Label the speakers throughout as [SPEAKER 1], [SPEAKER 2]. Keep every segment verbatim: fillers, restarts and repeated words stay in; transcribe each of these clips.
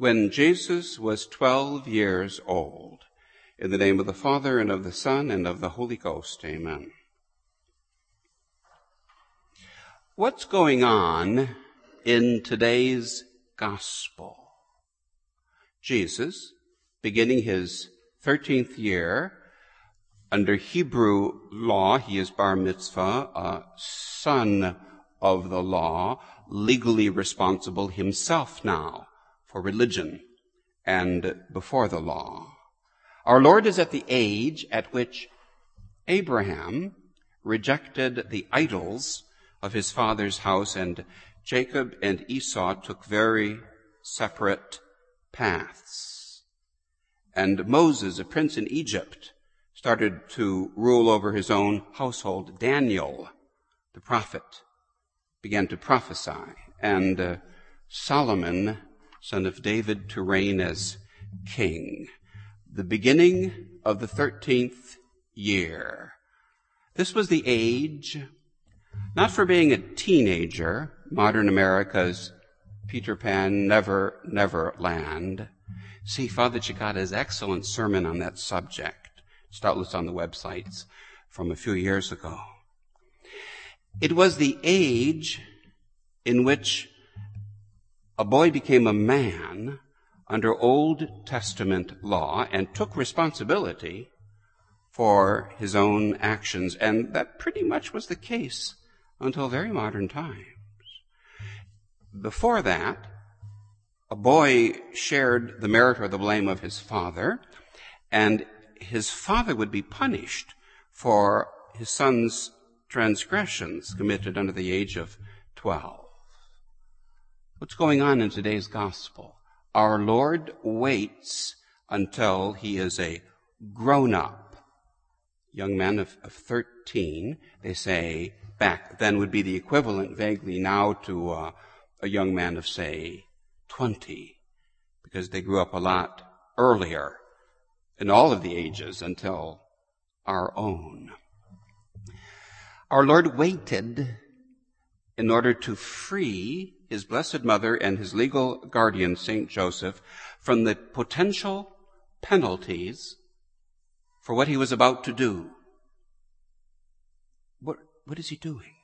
[SPEAKER 1] when Jesus was twelve years old. In the name of the Father, and of the Son, and of the Holy Ghost, amen. What's going on in today's gospel? Jesus, beginning his thirteenth year, under Hebrew law, he is bar mitzvah, a son of the law, legally responsible himself now for religion and before the law. Our Lord is at the age at which Abraham rejected the idols of his father's house, and Jacob and Esau took very separate paths. And Moses, a prince in Egypt, started to rule over his own household. Daniel, the prophet, began to prophesy, and uh, Solomon, son of David, to reign as king. The beginning of the thirteenth year. This was the age, not for being a teenager, modern America's Peter Pan, Never, Never Land. See, Father Chikata's excellent sermon on that subject. It's doubtless on the websites from a few years ago. It was the age in which a boy became a man under Old Testament law and took responsibility for his own actions. And that pretty much was the case until very modern times. Before that, a boy shared the merit or the blame of his father, and his father would be punished for his son's transgressions committed under the age of twelve. What's going on in today's gospel? Our Lord waits until he is a grown-up young man of, of thirteen. They say back then would be the equivalent vaguely now to uh, a young man of, say, twenty, because they grew up a lot earlier in all of the ages until our own. Our Lord waited in order to free his Blessed Mother and his legal guardian, Saint Joseph, from the potential penalties for what he was about to do. What, what is he doing?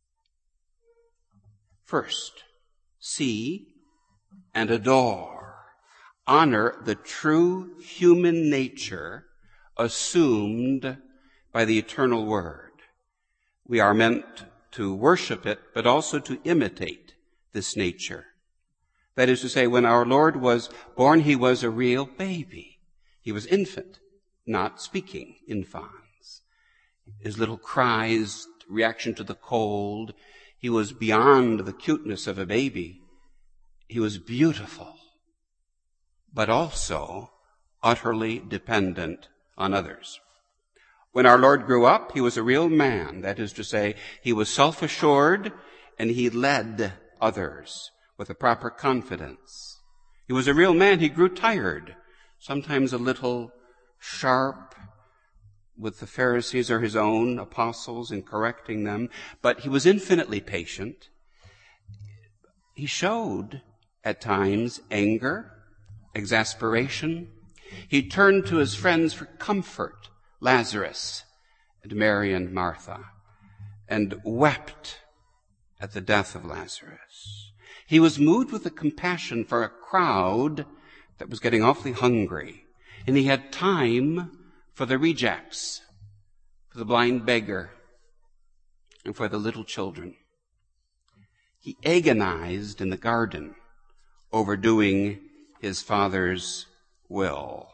[SPEAKER 1] First, see and adore. Honor the true human nature assumed by the eternal Word. We are meant to worship it, but also to imitate this nature. That is to say, when our Lord was born, he was a real baby. He was infant, not speaking, infans. His little cries, reaction to the cold, he was beyond the cuteness of a baby. He was beautiful, but also utterly dependent on others. When our Lord grew up, he was a real man. That is to say, he was self-assured and he led others with a proper confidence. He was a real man. He grew tired, sometimes a little sharp with the Pharisees or his own apostles in correcting them, but he was infinitely patient. He showed at times anger, exasperation. He turned to his friends for comfort, Lazarus and Mary and Martha, and wept at the death of Lazarus. He was moved with a compassion for a crowd that was getting awfully hungry, and he had time for the rejects, for the blind beggar, and for the little children. He agonized in the garden over doing his Father's will.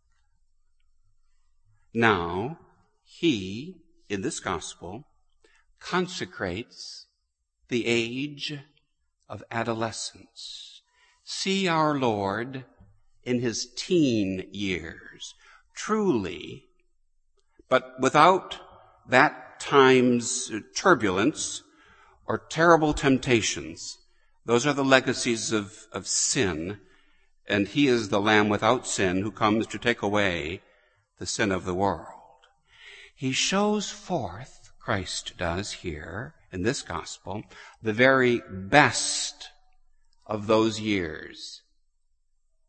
[SPEAKER 1] Now, he, in this gospel, consecrates the age of adolescence. See our Lord in his teen years, truly, but without that time's turbulence or terrible temptations. Those are the legacies of, of sin, and he is the Lamb without sin who comes to take away the sin of the world. He shows forth, Christ does here in this gospel, the very best of those years.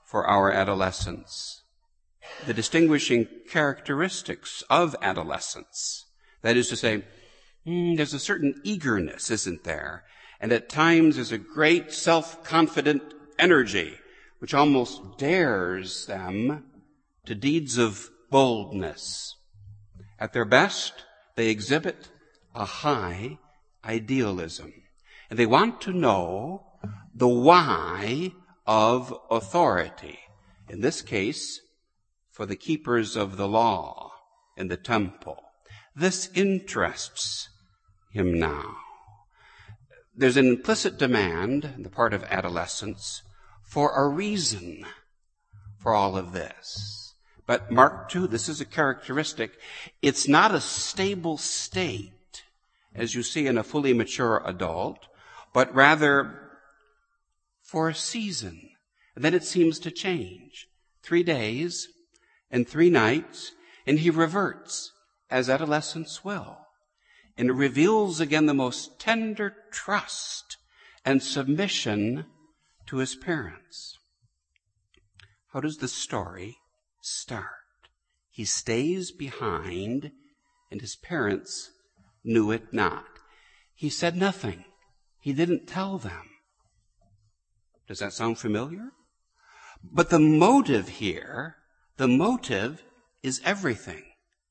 [SPEAKER 1] for our adolescence, the distinguishing characteristics of adolescence. That is to say, mm, there's a certain eagerness, isn't there? And at times there's a great self-confident energy which almost dares them to deeds of boldness. At their best, they exhibit a high idealism. And they want to know the why of authority. In this case, for the keepers of the law in the temple. This interests him now. There's an implicit demand on the part of adolescents for a reason for all of this. But Mark two, this is a characteristic. It's not a stable state, as you see in a fully mature adult, but rather for a season. And then it seems to change. Three days and three nights, and he reverts, as adolescents will, and reveals again the most tender trust and submission to his parents. How does the story start? He stays behind, and his parents knew it not. He said nothing. He didn't tell them. Does that sound familiar? But the motive here, the motive is everything.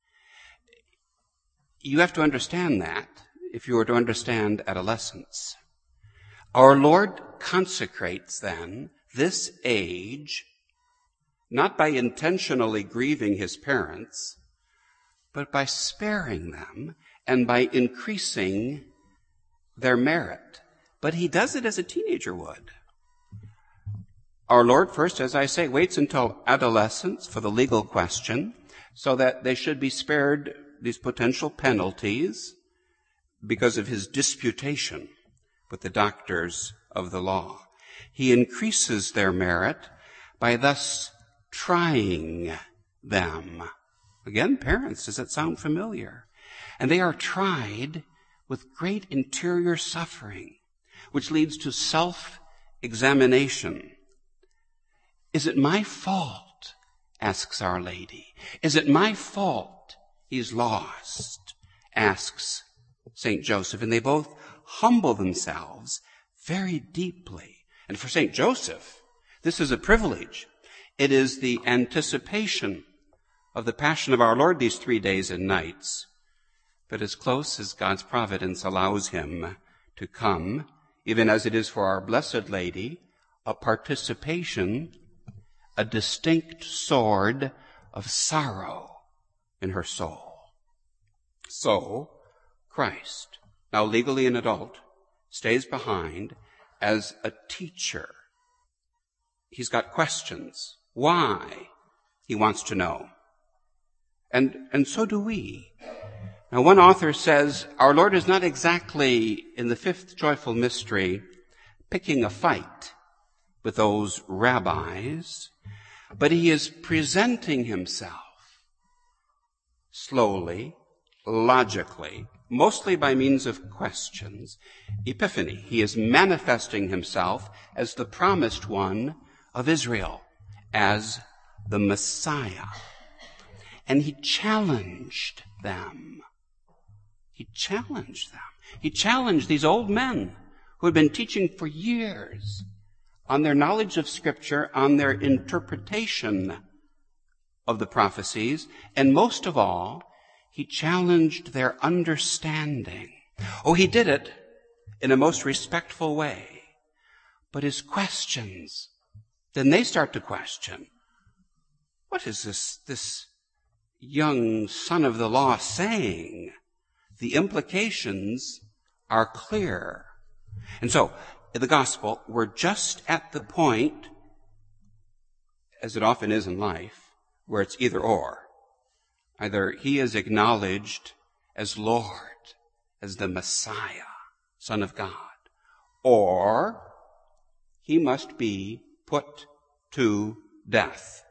[SPEAKER 1] You have to understand that if you were to understand adolescence. Our Lord consecrates then this age not by intentionally grieving his parents, but by sparing them and by increasing their merit. But he does it as a teenager would. Our Lord first, as I say, waits until adolescence for the legal question so that they should be spared these potential penalties because of his disputation with the doctors of the law. He increases their merit by thus trying them. Again, parents, does that sound familiar? And they are tried with great interior suffering, which leads to self-examination. Is it my fault? Asks Our Lady. Is it my fault he's lost? Asks Saint Joseph. And they both humble themselves very deeply. And for Saint Joseph, this is a privilege. It is the anticipation of the passion of our Lord these three days and nights, but as close as God's providence allows him to come, even as it is for our Blessed Lady, a participation, a distinct sword of sorrow in her soul. So, Christ, now legally an adult, stays behind as a teacher. He's got questions. Why? He wants to know. And, and so do we. Now, one author says, our Lord is not exactly, in the fifth joyful mystery, picking a fight with those rabbis, but he is presenting himself slowly, logically, mostly by means of questions. Epiphany. He is manifesting himself as the promised one of Israel, as the Messiah. And he challenged them. He challenged them. He challenged these old men who had been teaching for years on their knowledge of Scripture, on their interpretation of the prophecies, and most of all, he challenged their understanding. Oh, he did it in a most respectful way. But his questions, then they start to question, what is this, this young son of the law saying? The implications are clear. And so, in the gospel, we're just at the point, as it often is in life, where it's either or. Either he is acknowledged as Lord, as the Messiah, Son of God, or he must be put to death.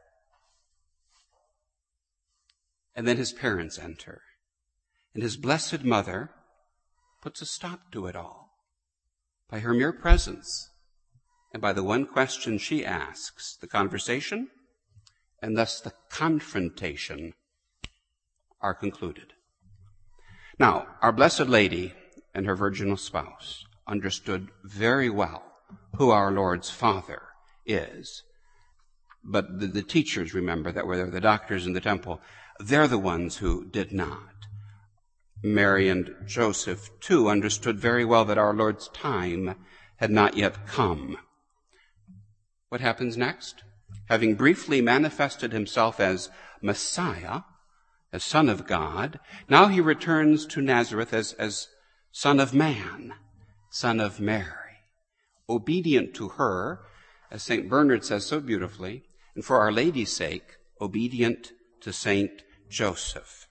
[SPEAKER 1] And then his parents enter. And his blessed mother puts a stop to it all by her mere presence, and by the one question she asks, the conversation and thus the confrontation are concluded. Now, our Blessed Lady and her virginal spouse understood very well who our Lord's Father is. But the, the teachers, remember, that were there, the doctors in the temple, they're the ones who did not. Mary and Joseph, too, understood very well that our Lord's time had not yet come. What happens next? Having briefly manifested himself as Messiah, as Son of God, now he returns to Nazareth as, as Son of Man, Son of Mary, obedient to her, as Saint Bernard says so beautifully, and for Our Lady's sake, obedient to Saint Joseph.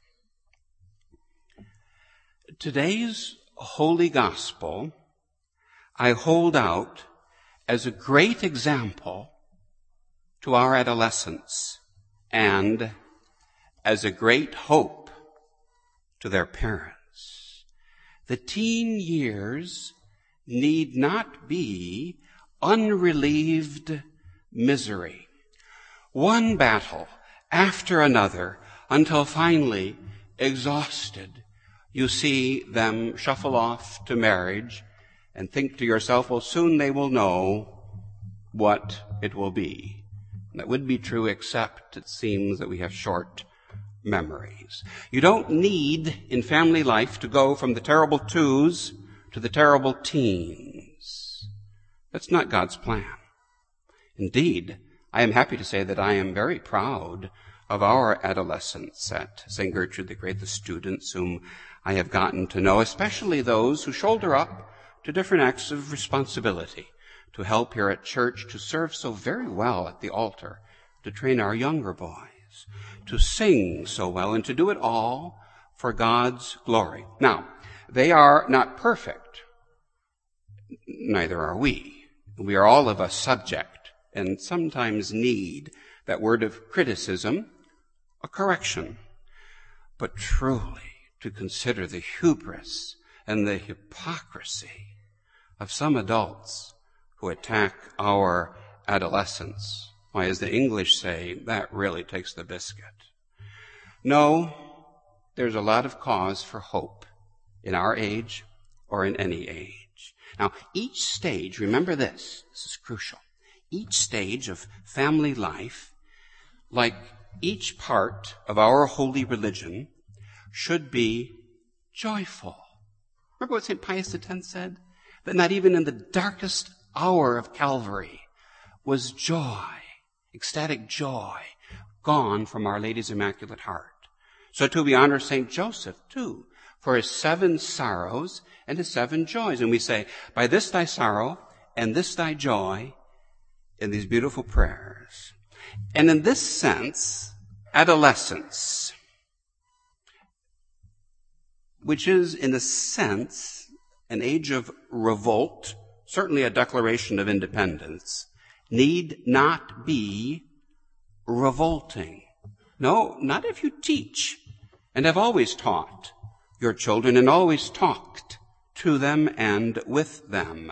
[SPEAKER 1] Today's Holy Gospel I hold out as a great example to our adolescents and as a great hope to their parents. The teen years need not be unrelieved misery. One battle after another until finally, exhausted, you see them shuffle off to marriage and think to yourself, well, soon they will know what it will be. And that would be true, except it seems that we have short memories. You don't need in family life to go from the terrible twos to the terrible teens. That's not God's plan. Indeed, I am happy to say that I am very proud of our adolescents at Saint Gertrude the Great, the students whom I have gotten to know, especially those who shoulder up to different acts of responsibility to help here at church, to serve so very well at the altar, to train our younger boys, to sing so well, and to do it all for God's glory. Now, they are not perfect. Neither are we. We are all of us subject and sometimes need that word of criticism, a correction. But truly, to consider the hubris and the hypocrisy of some adults who attack our adolescents, why, as the English say, that really takes the biscuit. No, there's a lot of cause for hope in our age or in any age. Now, each stage, remember this, this is crucial, each stage of family life, like each part of our holy religion, should be joyful. Remember what Saint Pius X said? That not even in the darkest hour of Calvary was joy, ecstatic joy, gone from Our Lady's Immaculate Heart. So too we honor Saint Joseph, too, for his seven sorrows and his seven joys. And we say, by this thy sorrow and this thy joy, in these beautiful prayers. And in this sense, adolescence, which is in a sense an age of revolt, certainly a declaration of independence, need not be revolting. No, not if you teach and have always taught your children and always talked to them and with them.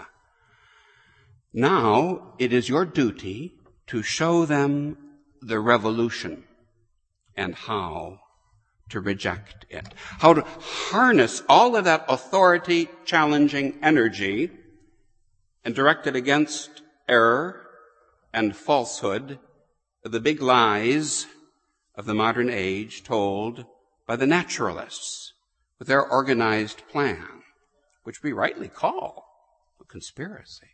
[SPEAKER 1] Now it is your duty to show them the revolution and how to reject it, how to harness all of that authority-challenging energy and direct it against error and falsehood, the big lies of the modern age told by the naturalists with their organized plan, which we rightly call a conspiracy.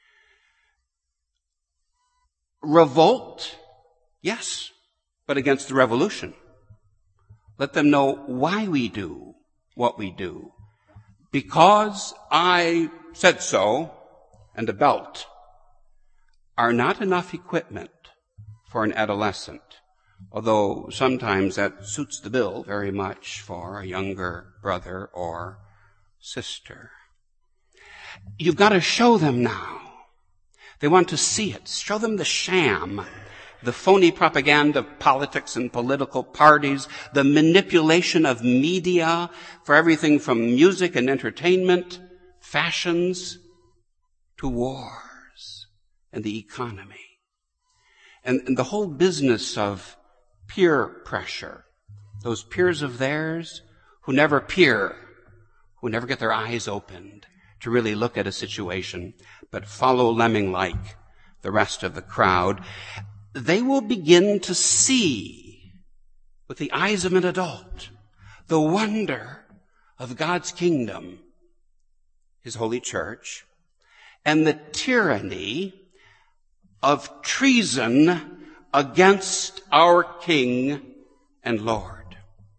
[SPEAKER 1] Revolt, yes, but against the revolution. Let them know why we do what we do. Because I said so, and a belt are not enough equipment for an adolescent, although sometimes that suits the bill very much for a younger brother or sister. You've got to show them now. They want to see it. Show them the sham, the phony propaganda of politics and political parties, the manipulation of media for everything from music and entertainment, fashions, to wars. and the economy. And, and the whole business of peer pressure. Those peers of theirs who never peer, who never get their eyes opened to really look at a situation, but follow lemming-like the rest of the crowd. They will begin to see with the eyes of an adult the wonder of God's kingdom, his holy church, and the tyranny of treason against our King and Lord.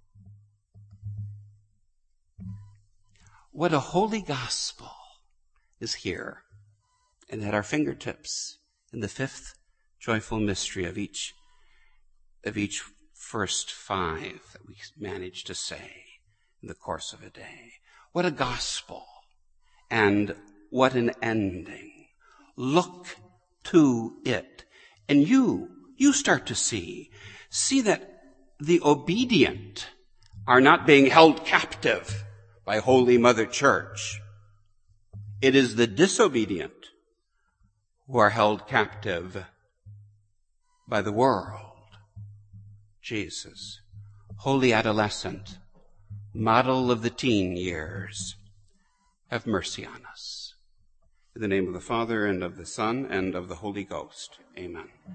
[SPEAKER 1] What a holy gospel is here and at our fingertips in the fifth joyful mystery of each of each first five that we manage to say in the course of a day. What a gospel, and what an ending. Look to it, and you, you start to see, see that the obedient are not being held captive by Holy Mother Church. It is the disobedient who are held captive by the world. Jesus, holy adolescent, model of the teen years, have mercy on us. In the name of the Father, and of the Son, and of the Holy Ghost. Amen.